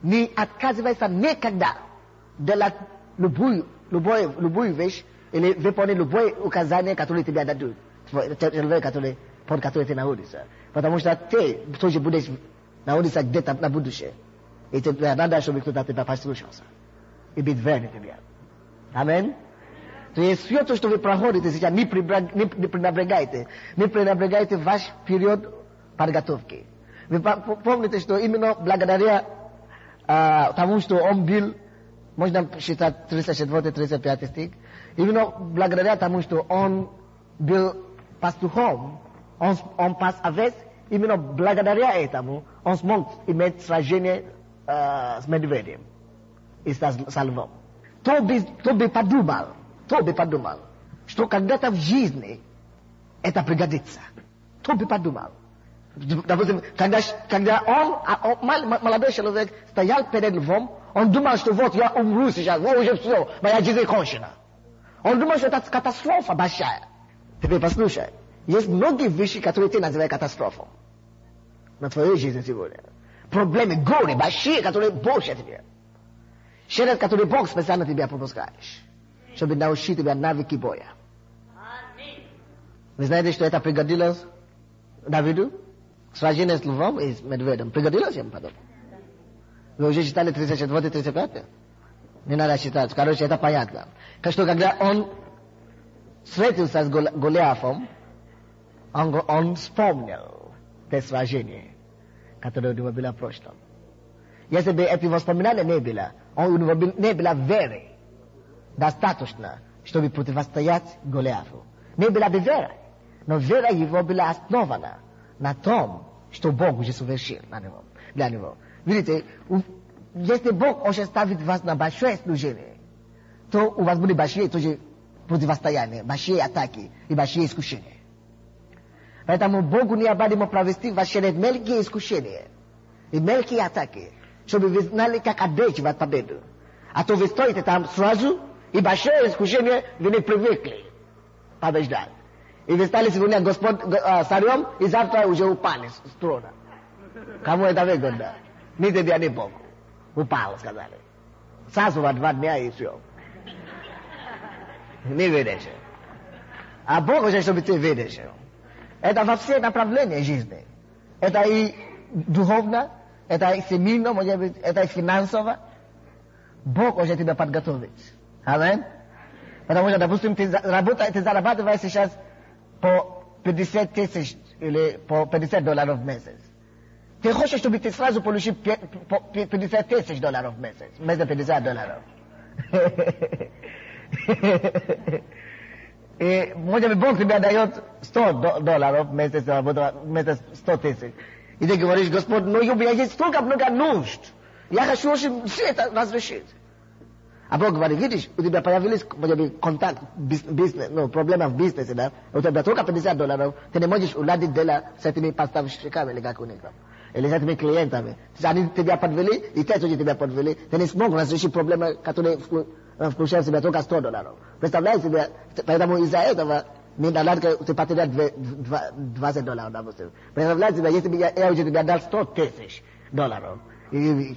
не отказывайся никогда делать любую вещь или выполнить любое указание, которое тебе дадут, человек, под который ты находишься. Потому что ты тоже будешь находиться где-то на будущее. И тебе надо, чтобы кто-то тебя послушался. И быть верным тебе. Аминь. То есть все то, что вы проходите сейчас, не пренебрегайте ваш период подготовки. Вы помните, что именно благодаря тому, что он был, можно считать 34-35 стих, именно благодаря тому, что он был пастухом, он пас овец, именно благодаря этому он смог иметь сражение с медведем и с львом. Кто бы подумал, что когда-то в жизни это пригодится. Кто бы подумал. Допустим, когда он, молодой человек, стоял перед львом, он думал, что вот я умру сейчас, вот уже все, моя жизнь кончена. Он думал, что это катастрофа большая. Теперь послушай, есть многие вещи, которые ты называешь катастрофой на твоей жизни сегодня. Проблемы, горе большие, которые больше тебе. Через которые Бог специально тебя пропускает, чтобы научить тебя навыки боя. Вы знаете, что это пригодилось Давиду? Сражение с львом и с медведем. Пригодилось ему потом? Вы уже читали 34-35? Не надо читать. Короче, это понятно. Что когда он встретился с Голиафом, он вспомнил те сражения, которые у него было в прошлом. Если бы эти воспоминания не было, у него не было веры достаточно, чтобы противостоять Голиафу. Не была бы вера, но вера его была основана на том, что Бог уже совершил для него. Видите, если Бог уже ставит вас на большое служение, то у вас будет большие тоже противостояния, большие атаки и большие искушения. Поэтому Богу необходимо провести вас через мелкие искушения и мелкие атаки, чтобы вы знали, как одерживать победу. А то вы стоите там сразу, и большое искушение вы не привыкли побеждать. И вы стали сегодня царем, и завтра уже упали с трона. Кому это выгодно? Ни тебе, ни Богу. Упал, сказали. Сразу 2 дня и все. Не видишь. А Бог уже, чтобы ты видишь. Это во все направления жизни. Это и духовно, это и семейно, может быть, это и финансово. Бог уже тебя подготовит. Аминь. Потому что, допустим, ты зарабатываешь сейчас по 50 тысяч или по $50 в месяц. Ты хочешь, чтобы ты сразу получил $50 тысяч в месяц, вместо $50. И, может быть, Бог тебе дает $100 в месяц, вместо 100 тысяч. И ты говоришь: Господь, но у меня есть столько много нужд. Я хочу очень все это разрешить. А Бог говорит: видишь, у тебя появились, может быть, контакт, бизнес, проблема в бизнесе, да? У тебя только $50, ты не можешь уладить дело с этими поставщиками или как у них там. Или с этими клиентами. Они тебя подвели, и те тоже тебя подвели. Ты не смог разрешить проблемы, которые включают в себя только $100. Представляешь себе, поэтому из-за этого мне наладка ты потерял $20, допустим. Представляешь себе, если бы я уже тебе дал $100 тысяч. И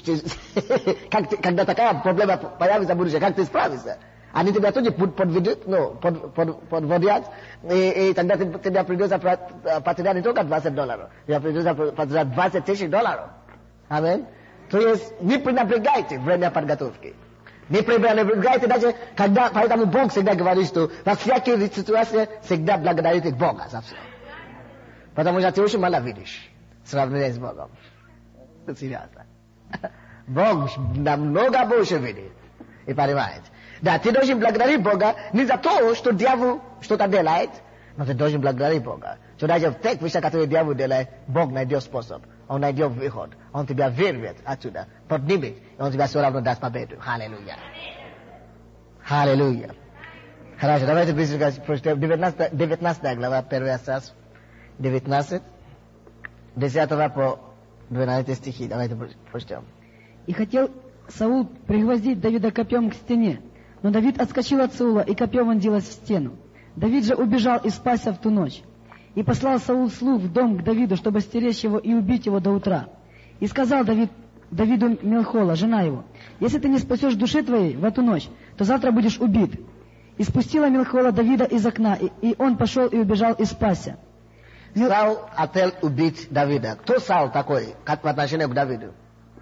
когда такая проблема появится в будущем, как ты справишься? Они тебя тоже подведут, подводят, и тогда тебе придется потерять не только $20, тебе придется потерять $20 тысяч. Аминь. То есть не пренебрегайте время подготовки. Не пренебрегайте даже, когда, поэтому Бог всегда говорит, что во всякой ситуации всегда благодарите Бога за все. Потому что ты очень мало видишь, сравнивая с Богом. Серьезно. Бог намного больше видит. И понимаете? Да, ты должен благодарить Бога не за то, что дьявол что-то делает, но ты должен благодарить Бога. Что даже в тех вещах, которые дьявол делает, Бог найдет способ. Он найдет выход. Он тебя вырвет отсюда, поднимет, и он тебя все равно даст победу. Аллилуйя. Аллилуйя. Хорошо, давайте быстренько прочитаем 19 глава, 1 абзац, 19, 10 по 12 стихи. Давайте прочтем. И хотел Саул пригвоздить Давида копьем к стене, но Давид отскочил от Саула, и копье вонзилось в стену. Давид же убежал и спасся в ту ночь. И послал Саул слуг в дом к Давиду, чтобы стеречь его и убить его до утра. И сказал Давид Давиду Милхола, жена его: «Если ты не спасешь души твоей в эту ночь, то завтра будешь убит». И спустила Милхола Давида из окна, и он пошел и убежал и спасся. Саул хотел убить Давида. Кто Саул такой, как в отношении к Давиду?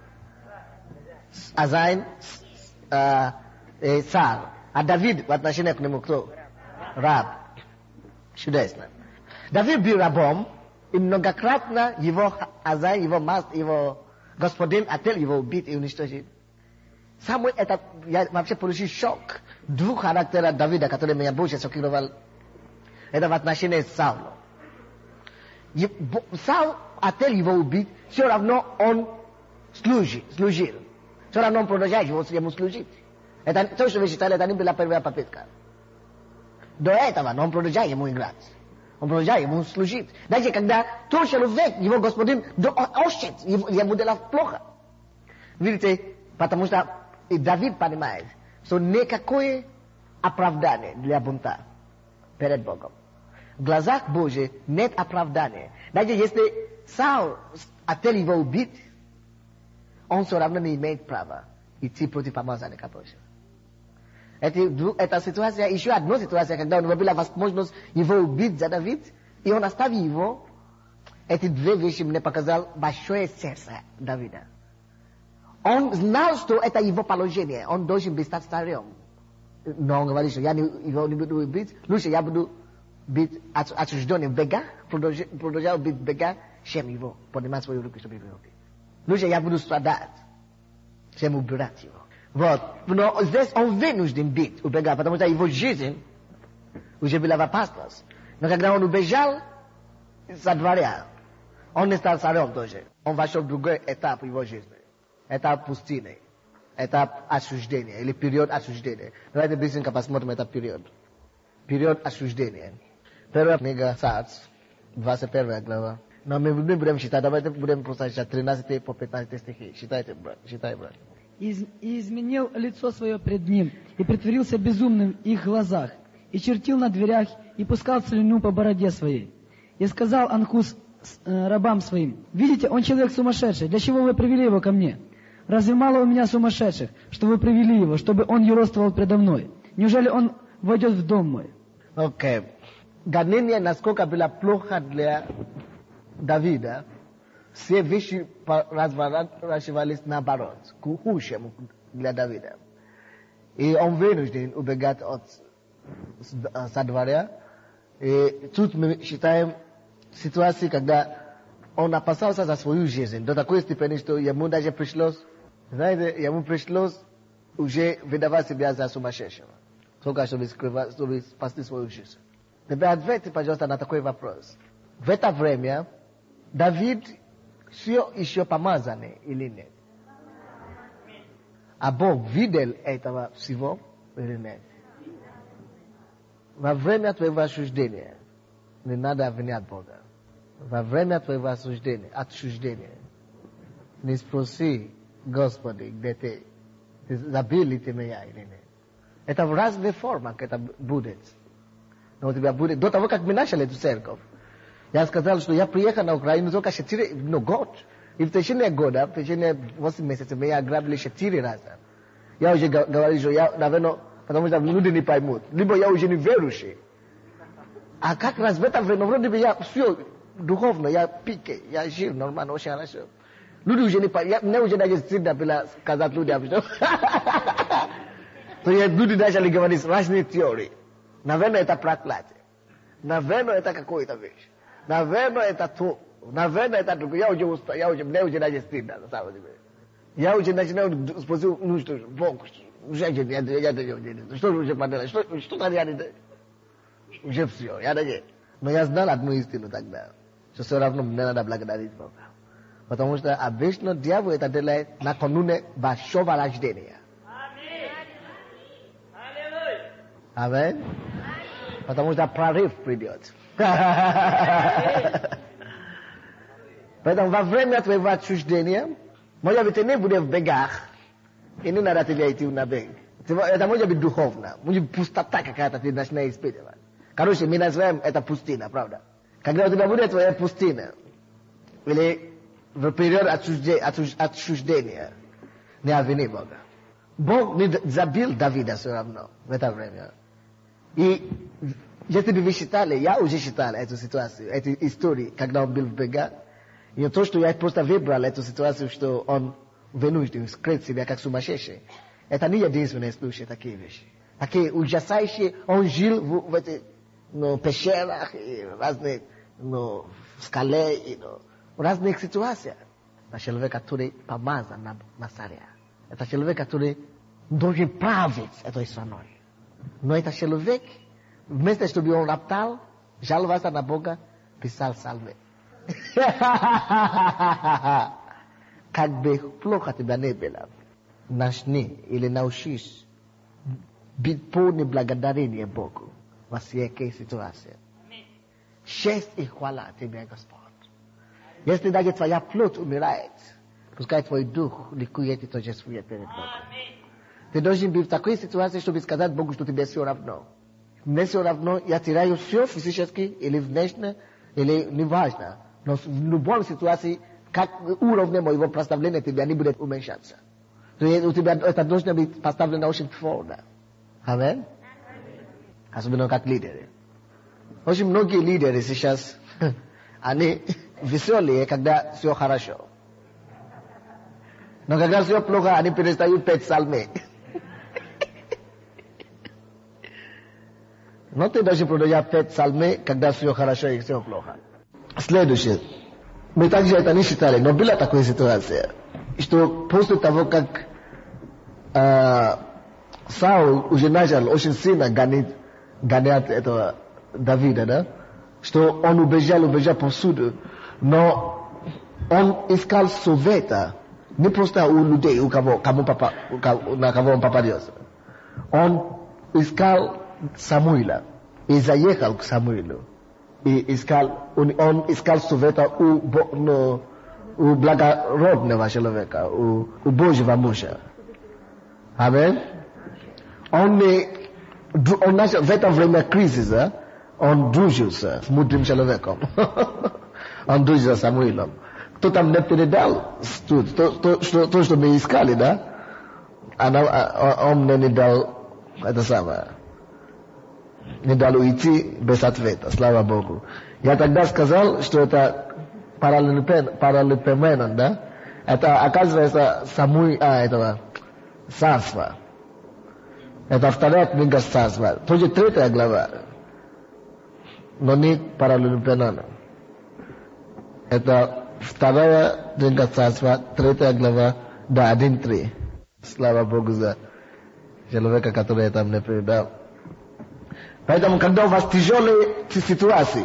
Азайн, царь. А Давид в отношении к нему кто? Раб. Чудесно. Давид был рабом, и многократно его Азайн, его мастер, его господин хотел его убить и уничтожить. Самый это, я вообще получил шок. Двух характеров Давида, которые меня больше шокировал. Это в отношении к Саулу. Саул хотел его убить, все равно он служил. Все равно он продолжает ему служить. Это то, что вы считали, это не была первая попытка. До этого он продолжает ему играть. Он продолжает ему служить. Даже когда тот человек, его господин, ощет, ему делал плохо. Видите, потому что и Давид понимает, что никакое оправдание для бунта перед Богом. В глазах Божьих нет оправдания. Даже если Саул хотел его убить, он все равно не имеет права идти против помазанника Божьего. Эта ситуация, еще одна ситуация, когда у него была возможность его убить за Давид, и он оставил его. Эти две вещи мне показал большое сердце Давида. Он знал, что это его положение, он должен быть царем. Но он говорит, что я его не буду убить, лучше я буду быть осужденным бега, продолжал быть бега, чем его, поднимать свою руку, чтобы его убить. Лучше я буду страдать, чем убирать его. Вот. Но здесь он вынужден быть убегать, потому что его жизнь уже была в опасности. Но когда он убежал со дворя, он не стал царем тоже. Он вошел в другой этап его жизни. Этап пустыни. Этап осуждения, или период осуждения. Давайте быстренько посмотрим этот период. Период осуждения. Первая книга Царств, 21 глава. Но мы не будем читать, давайте будем просто читать 13 по 15 стихи. Читай, брат. И изменил лицо свое пред ним, и притворился безумным в их глазах, и чертил на дверях, и пускал слюну по бороде своей. И сказал Анкус рабам своим: «Видите, он человек сумасшедший, для чего вы привели его ко мне? Разве мало у меня сумасшедших, что вы привели его, чтобы он юродствовал предо мной? Неужели он войдет в дом мой?» Окей. Гонение насколько было плохо для Давида, все вещи разворачивались наоборот, хуже для Давида. И он вынужден убегать со дворя. И тут мы считаем ситуацию, когда он опасался за свою жизнь до такой степени, что ему даже пришлось, ему пришлось уже выдавать себя за сумасшедшего, только чтобы спасти свою жизнь. Теперь ответьте, пожалуйста, на такой вопрос. В это время Давид все еще помазанный или нет? А Бог видел этого всего или нет? Во время твоего осуждения не надо обвинять Бога. Во время твоего отсуждения не спроси: Господи, где ты? Ты забыл ли ты меня или нет? Это в разных формах это будет. Но у тебя будет. До того, как мы начали эту церковь, я сказал, что я приехал на Украину только 4 год. И в течение года, в течение 8 месяцев, меня ограбили 4 раза. Я уже говорил, что я, наверное, потому что люди не поймут. Либо я уже не верующий. А как раз в это время, вроде бы я все духовно, я пике, я жил нормально, очень хорошо. Люди уже не поймут. Мне уже даже стыдно было сказать людям, что... То люди начали говорить разные теории. Наверное, это проклятие. Наверное, это какое-то вещь. Наверное, это то. Наверное, это другое. Мне уже даже стыдно, на самом деле. Я уже начинаю спросить, ну что, Бог, что уже поделать, что надо делать? Уже все, я даже. Но я знал одну истину тогда, что все равно мне надо благодарить Бога. Потому что обычно дьявол это делает накануне большого рождения. Аминь. Потому что прорыв придет. Поэтому во время твоего отсуждения, может быть, ты не будешь в бегах, и не надо тебе идти на бег. Это может быть духовно, может быть пустота какая-то ты начинаешь испытывать. Короче, мы называем это пустыня, правда? Когда у тебя будет твоя пустыня, или в период отчуждения не обвини Бога. Бог не забил Давида все равно в это время. И если бы вы считали, я уже считал эту ситуацию, эту историю, когда он был в бегах. И то, что я просто выбрал эту ситуацию, что он вынужден скрыть себя как сумасшедший. Это не единственный случай такие вещи. Такие ужасающие. Он жил в этих пещерах, и разных скале, и в разных ситуациях. Это человек, который помазан на царя. Это человек, который должен править этой страной. Но этот человек, вместо чтобы он роптал, жаловался на Бога, писал псалмы. Как бы плохо тебя не было, начни или научись быть полным благодарением Богу во всякой ситуации. Честь и хвала тебе, Господь. Если даже твоя плоть умирает, пускай твой дух ликует и торжествует перед Богом. Ты должен быть в такой ситуации, чтобы сказать Богу, что тебе все равно. Мне все равно, я теряю все физически или внешне, или неважно. Но в любой ситуации, как уровень моего представления тебя не будет уменьшаться. То есть у тебя это должно быть поставлено очень твердо. Аминь? Особенно как лидеры. Очень многие лидеры сейчас, они веселые, когда все хорошо. Но когда все плохо, они перестают петь псалмы. Но ты должен продолжать петь псалмы, когда все хорошо и все плохо. Следующее. Мы также это не считали, но была такая ситуация, что после того, как Саул уже начал очень сильно гонять этого Давида, да? Что он убежал повсюду, но он искал совета, не просто у людей, на кого он попадется. Он искал Самуила и заехал к Самуилу. И он искал совета у благородного человека, у Божьего мужа. Аминь. Он начал в это время кризиса, он дружился с мудрым человеком. Он дружился с Самуилом. Кто там не передал то, что мы искали, да? Он мне не дал это самое. Не дал уйти без ответа, слава Богу. Я тогда сказал, что это параллелепоменон, да? Это, оказывается, этого царства. Это вторая книга царства. Тоже 3 глава. Но не параллелепоменон. Это вторая книга царства, 3 глава, да, 1:3. Слава Богу за человека, который там не передал. Поэтому, когда у вас тяжелые ситуации,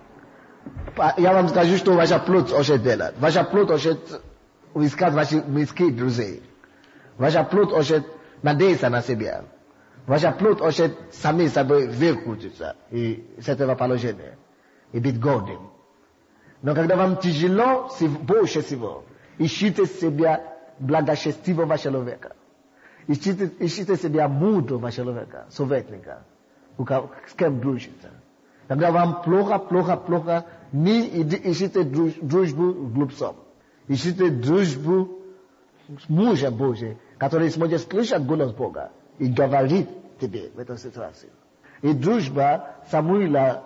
я вам скажу, что ваша плоть очень делает. Ваша плоть очень искать ваших близких друзей. Ваша плоть очень надеяться на себя. Ваша плоть очень сами собой выкрутиться с этого положения. И быть гордым. Но когда вам тяжело, больше всего, ищите себя благочестивого человека. Ищите себя мудрого человека, советника. С кем дружится. Когда вам плохо, не ищите дружбу с глупцом. Ищите дружбу с мужем Божьим, который сможет слышать голос Бога и говорить тебе в этой ситуации. И дружба Самуила,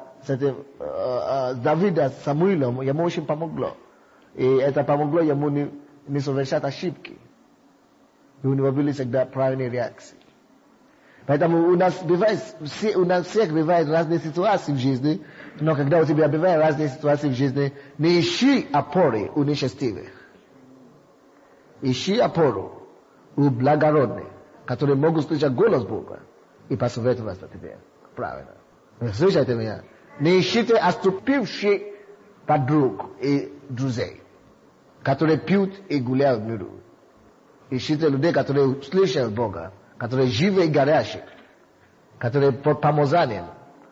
Давида с Самуилом, ему очень помогло. И это помогло ему не совершать ошибки. И у него были всегда правильные реакции. Поэтому у нас всех бывают разные ситуации в жизни, но когда у тебя бывают разные ситуации в жизни, не ищи опоры у нечестивых. Ищи опору у благородных, которые могут слышать голос Бога и посоветоваться тебе. Правильно. Слышите меня? Не ищите отступивших подруг и друзей, которые пьют и гуляют в миру. Ищите людей, которые слышат Бога, которые живы и горящие, которые под помазанием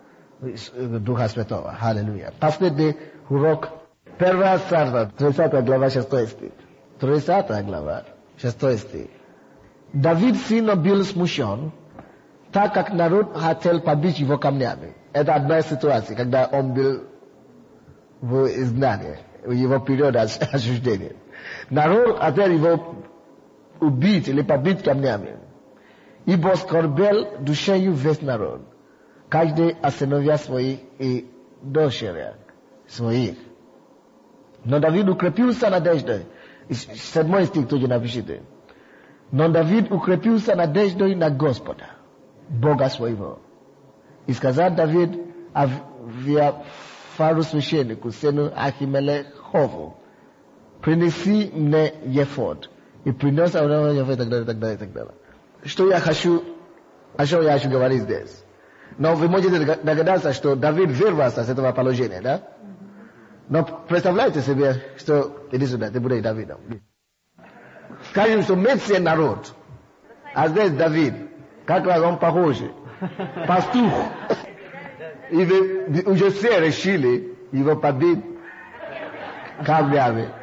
Духа Святого. Аллилуйя. Последний урок. 1 Царство, 30 глава, 6 стих. 30 глава, 6 стих. Давид сильно был смущен, так как народ хотел побить его камнями. Это одна ситуация, когда он был в изгнании, его период осуждения. Народ хотел его убить или побить камнями. Ибо скорбел душею весь народ, каждый о сыновья своих и дочерях своих. Но Давид укрепился надеждой. 7 стих тоже напишите. Но Давид укрепился надеждой на Господа, Бога своего. И сказал Давид Авиафару священнику, сыну Ахимелехову, принеси мне ефод. И принес ефод и так далее, и так далее, и так далее. Что я хочу говорить здесь? Но вы можете догадаться, что Давид вырвался с этого положения, да? Но представляете себе, что... Иди сюда, ты будешь Давидом. Скажем, что мы все народ. А здесь Давид. Как раз он похож. Пастух. И вы уже все решили его побить камнями.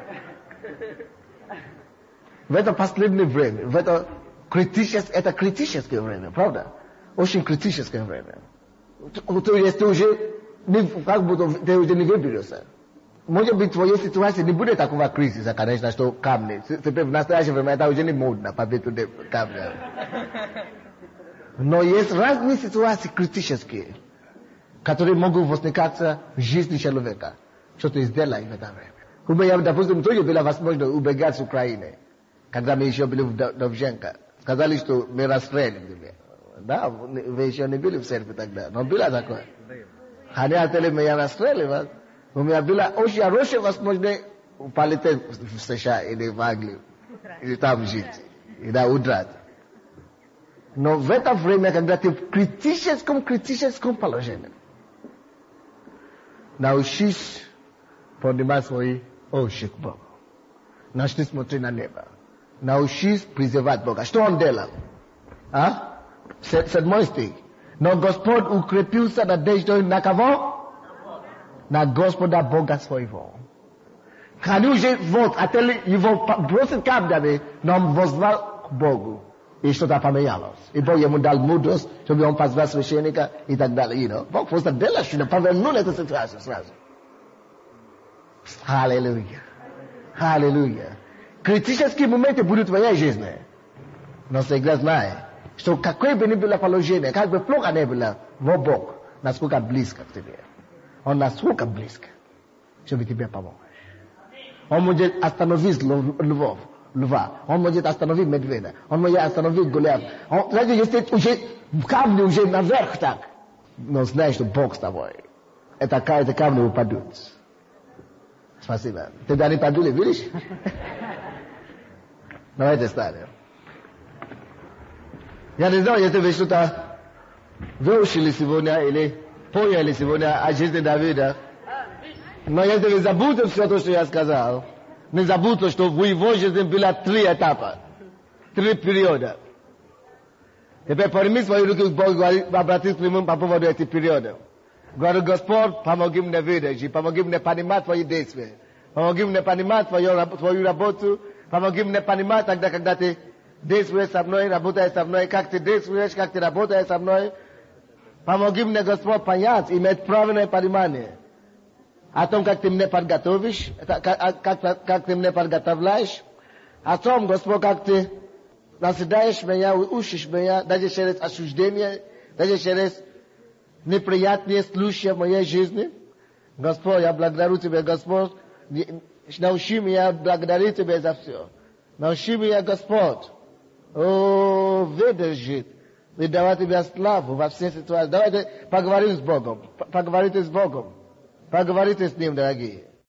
В это последнее время, в это критическое время, правда? Очень критическое время. То есть ты уже не выберешься. Может быть, в твоей ситуации не будет такого кризиса, конечно, что камни. Теперь в настоящее время это уже не модно побить камни. Но есть разные ситуации критические, которые могут возникать в жизни человека. Что ты сделаешь в это время? У меня, допустим, тоже была возможность убегать с Украины, когда мы еще были в Довженко. Сказали, что мы расстреляли. Да, вы еще не были в церкви тогда, но было такое. Они хотели меня расстреливать. У меня была очень хорошая возможность полететь в США или в Англию, или там жить, и да, удрать. Но в это время, когда ты в критическом положении, научись поднимать свои очи к Богу. Начни смотреть на небо. Научись призывать Бога. Что он делал? 7 стих. Но Господь укрепился надеждой на кого? На Господа Бога своего. Они уже хотели его бросить камнями, но он возвал к Богу. И что-то поменялось. И Бог ему дал мудрость, чтобы он позвал священника и так далее. Бог просто делает, что повернул эту ситуацию сразу. Аллилуйя. Аллилуйя. Критические моменты будут в твоей жизни. Но всегда знай, что какое бы ни было положение, как бы плохо не было, Бог насколько близко к тебе. Он насколько близко, чтобы тебе помочь. Он может остановить льва. Он может остановить медведя. Он может остановить Голиафа. Знаете, если уже камни уже наверх так, но знай, что Бог с тобой. Это камни упадут. Спасибо. Тебя не подули, видишь? Давайте станем. Я не знаю, если вы что-то выучили сегодня или поняли сегодня о жизни Давида. Но если вы забудете все то, что я сказал, не забудьте, что в его жизни было 3 этапа, 3 периода. Теперь подними свои руки к Богу и обратись к нему по поводу этих периодов. Говорю, Господь, помоги мне видеть, помоги мне понимать твои действия, помоги мне понимать твою работу, помоги мне понимать тогда, когда ты действуешь со мной, работаешь со мной, как ты действуешь, как ты работаешь со мной. Помоги мне, Господь, понять, иметь правильное понимание о том, как ты мне подготовишь, как ты мне подготовляешь, о том, Господь, как ты назидаешь меня, учишь меня, даже через осуждение, даже через неприятные случаи в моей жизни. Господь, я благодарю Тебя, Господь, научи меня благодарить Тебя за все. Научи меня, Господь, выдержать и давать Тебе славу во всех ситуациях. Давайте поговорим с Богом. Поговорите с Богом. Поговорите с Ним, дорогие.